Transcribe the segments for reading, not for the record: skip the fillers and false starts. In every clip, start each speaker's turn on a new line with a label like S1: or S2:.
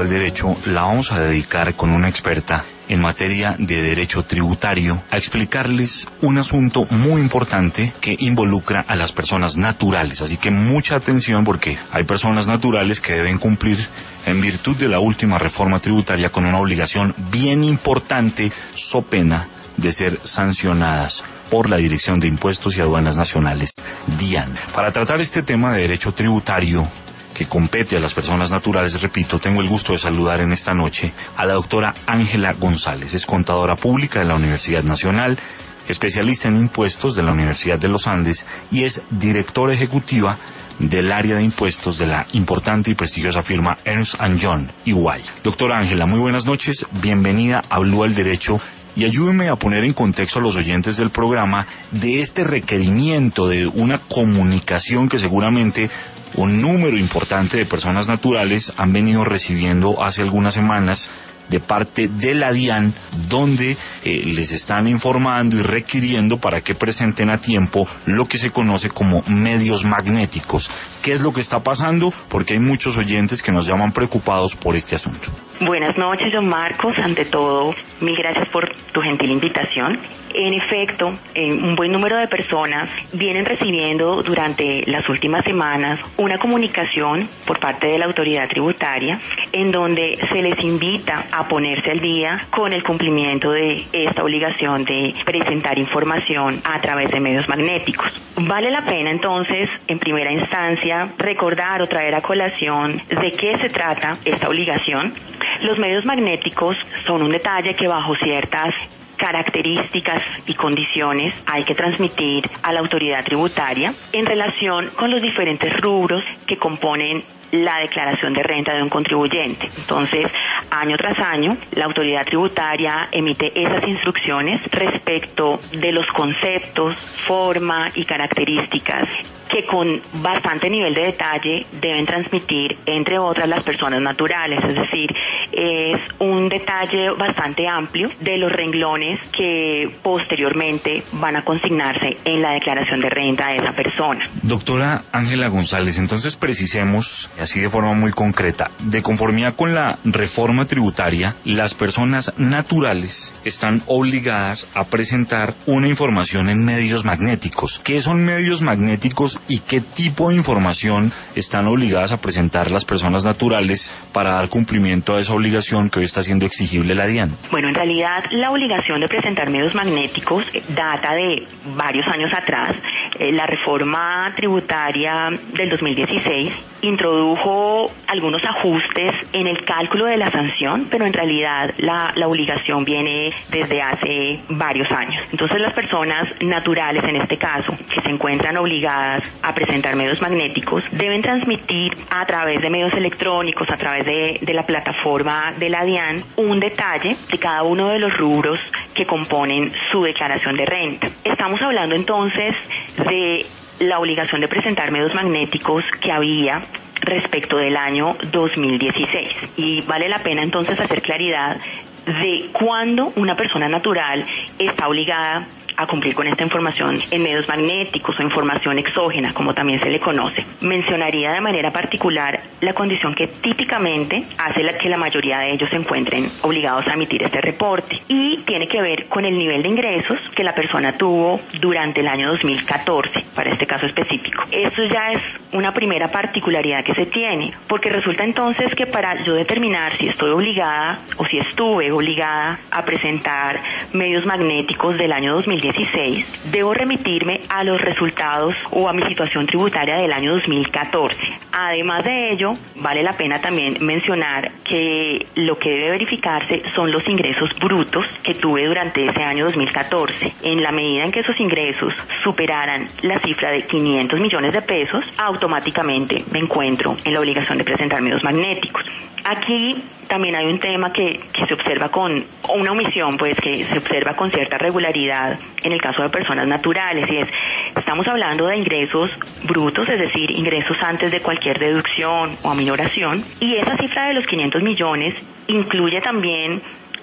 S1: del Derecho la vamos a dedicar con una experta en materia de derecho tributario a explicarles un asunto muy importante que involucra a las personas naturales. Así que mucha atención, porque hay personas naturales que deben cumplir en virtud de la última reforma tributaria con una obligación bien importante, so pena de ser sancionadas por la Dirección de Impuestos y Aduanas Nacionales, DIAN. Para tratar este tema de derecho tributario que compete a las personas naturales, repito, tengo el gusto de saludar en esta noche a la doctora Ángela González. Es contadora pública de la Universidad Nacional, especialista en impuestos de la Universidad de los Andes y es directora ejecutiva del área de impuestos de la importante y prestigiosa firma Ernst & Young, EY. Doctora Ángela, muy buenas noches, bienvenida a Blue al Derecho. Y ayúdeme a poner en contexto a los oyentes del programa de este requerimiento de una comunicación que seguramente un número importante de personas naturales han venido recibiendo hace algunas semanas de parte de la DIAN, donde les están informando y requiriendo para que presenten a tiempo lo que se conoce como medios magnéticos. ¿Qué es lo que está pasando? Porque hay muchos oyentes que nos llaman preocupados por este asunto.
S2: Buenas noches, don Marcos. Ante todo, mil gracias por tu gentil invitación. En efecto, un buen número de personas vienen recibiendo durante las últimas semanas una comunicación por parte de la autoridad tributaria en donde se les invita a ponerse al día con el cumplimiento de esta obligación de presentar información a través de medios magnéticos. Vale la pena entonces, en primera instancia, recordar o traer a colación de qué se trata esta obligación. Los medios magnéticos son un detalle que bajo ciertas características y condiciones hay que transmitir a la autoridad tributaria en relación con los diferentes rubros que componen la declaración de renta de un contribuyente. Entonces, año tras año, la autoridad tributaria emite esas instrucciones respecto de los conceptos, forma y características que con bastante nivel de detalle deben transmitir, entre otras, las personas naturales. Es decir, es un detalle bastante amplio de los renglones que posteriormente van a consignarse en la declaración de renta de esa persona.
S1: Doctora Ángela González, entonces precisemos, así de forma muy concreta, de conformidad con la reforma tributaria, las personas naturales están obligadas a presentar una información en medios magnéticos. ¿Qué son medios magnéticos y qué tipo de información están obligadas a presentar las personas naturales para dar cumplimiento a esa obligación que hoy está siendo exigible la DIAN?
S2: Bueno, en realidad la obligación de presentar medios magnéticos data de varios años atrás. La reforma tributaria del 2016 introdujo algunos ajustes en el cálculo de la sanción, pero en realidad la obligación viene desde hace varios años. Entonces las personas naturales, en este caso, que se encuentran obligadas a presentar medios magnéticos, deben transmitir a través de medios electrónicos, a través de la plataforma de la DIAN, un detalle de cada uno de los rubros que componen su declaración de renta. Estamos hablando entonces de la obligación de presentar medios magnéticos que había respecto del año 2016. Y vale la pena entonces hacer claridad de cuándo una persona natural está obligada a cumplir con esta información en medios magnéticos o información exógena, como también se le conoce. Mencionaría de manera particular la condición que típicamente hace que la mayoría de ellos se encuentren obligados a emitir este reporte, y tiene que ver con el nivel de ingresos que la persona tuvo durante el año 2014, para este caso específico. Esto ya es una primera particularidad que se tiene, porque resulta entonces que para yo determinar si estoy obligada o si estuve obligada a presentar medios magnéticos del año 2016, debo remitirme a los resultados o a mi situación tributaria del año 2014. Además de ello, vale la pena también mencionar que lo que debe verificarse son los ingresos brutos que tuve durante ese año 2014. En la medida en que esos ingresos superaran la cifra de 500 millones de pesos, automáticamente me encuentro en la obligación de presentar medios magnéticos. Aquí también hay un tema que se observa con, o una omisión pues que se observa con cierta regularidad en el caso de personas naturales, y estamos hablando de ingresos brutos, es decir, ingresos antes de cualquier deducción o aminoración, y esa cifra de los 500 millones incluye también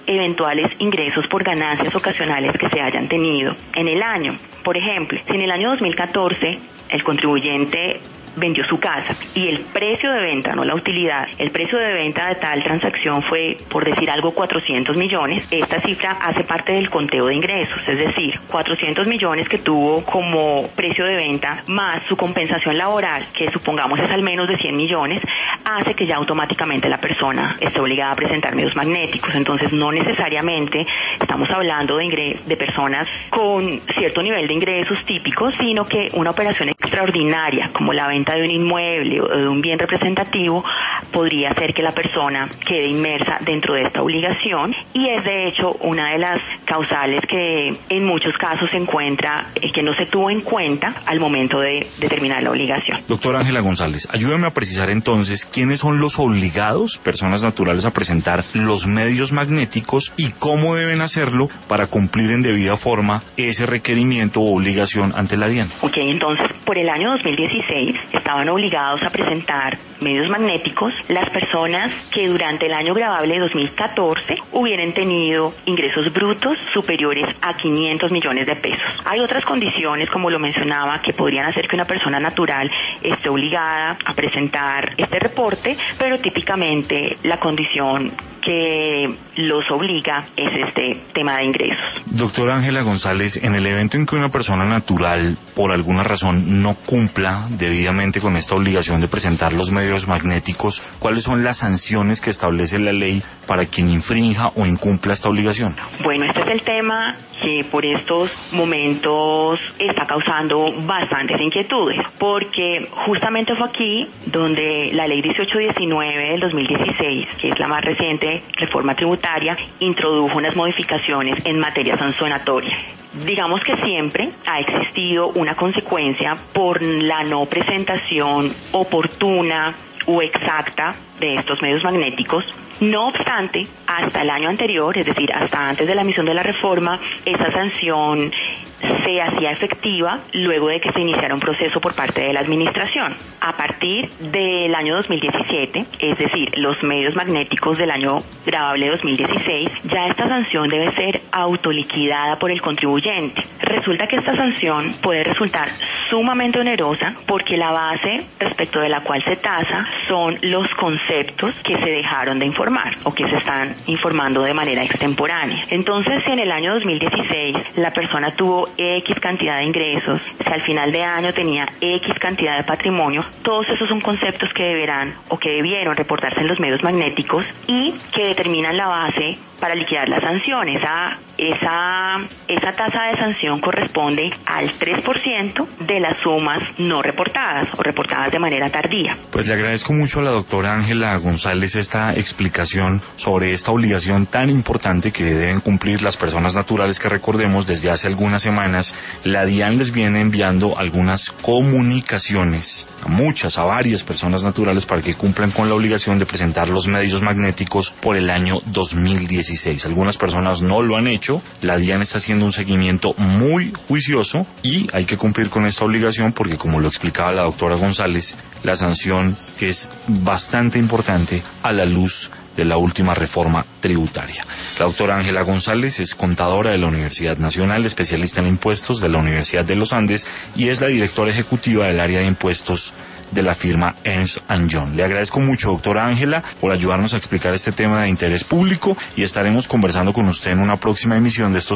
S2: eventuales ingresos por ganancias ocasionales que se hayan tenido en el año. Por ejemplo, si en el año 2014 el contribuyente vendió su casa y el precio de venta, no la utilidad, el precio de venta de tal transacción fue, por decir algo, 400 millones, esta cifra hace parte del conteo de ingresos, es decir, 400 millones que tuvo como precio de venta más su compensación laboral, que supongamos es al menos de 100 millones, hace que ya automáticamente la persona esté obligada a presentar medios magnéticos. Entonces no necesariamente estamos hablando de personas con cierto nivel de ingresos típicos, sino que una operación extraordinaria como la venta de un inmueble o de un bien representativo podría hacer que la persona quede inmersa dentro de esta obligación, y es de hecho una de las causales que en muchos casos se encuentra que no se tuvo en cuenta al momento de determinar la obligación.
S1: Doctora Ángela González, ayúdame a precisar entonces quiénes son los obligados, personas naturales, a presentar los medios magnéticos y cómo deben hacerlo para cumplir en debida forma ese requerimiento o obligación ante la DIAN.
S2: Ok, entonces, por el año 2016 estaban obligados a presentar medios magnéticos las personas que durante el año gravable de 2014 hubieran tenido ingresos brutos superiores a 500 millones de pesos. Hay otras condiciones, como lo mencionaba, que podrían hacer que una persona natural esté obligada a presentar este reporte, pero típicamente la condición que los obliga es este tema de ingresos.
S1: Doctora Ángela González, en el evento en que una persona natural por alguna razón no cumpla debidamente con esta obligación de presentar los medios magnéticos, ¿cuáles son las sanciones que establece la ley para quien infrinja o incumpla esta obligación?
S2: Bueno, este es el tema que por estos momentos está causando bastantes inquietudes, porque justamente fue aquí donde la ley 1819 del 2016, que es la más reciente reforma tributaria, introdujo unas modificaciones en materia sancionatoria. Digamos que siempre ha existido una consecuencia por la no presentación oportuna o exacta de estos medios magnéticos. No obstante, hasta el año anterior, es decir, hasta antes de la emisión de la reforma, esa sanción se hacía efectiva luego de que se iniciara un proceso por parte de la administración. A partir del año 2017, es decir, los medios magnéticos del año gravable 2016, ya esta sanción debe ser autoliquidada por el contribuyente. Resulta que esta sanción puede resultar sumamente onerosa porque la base respecto de la cual se tasa son los conceptos que se dejaron de informar o que se están informando de manera extemporánea. Entonces, si en el año 2016 la persona tuvo X cantidad de ingresos, si al final de año tenía X cantidad de patrimonio, todos esos son conceptos que deberán o que debieron reportarse en los medios magnéticos y que determinan la base para liquidar la sanción. Esa tasa de sanción corresponde al 3% de las sumas no reportadas o reportadas de manera tardía.
S1: Pues le agradezco mucho a la doctora Ángela González esta explicación sobre esta obligación tan importante que deben cumplir las personas naturales, que recordemos desde hace algunas semanas la DIAN les viene enviando algunas comunicaciones a varias personas naturales para que cumplan con la obligación de presentar los medios magnéticos por el año 2016. Algunas personas no lo han hecho, la DIAN está haciendo un seguimiento muy juicioso y hay que cumplir con esta obligación porque, como lo explicaba la doctora González, la sanción es bastante importante a la luz de la última reforma tributaria. La doctora Ángela González es contadora de la Universidad Nacional, especialista en impuestos de la Universidad de los Andes y es la directora ejecutiva del área de impuestos de la firma Ernst & Young. Le agradezco mucho, doctora Ángela, por ayudarnos a explicar este tema de interés público y estaremos conversando con usted en una próxima emisión de estos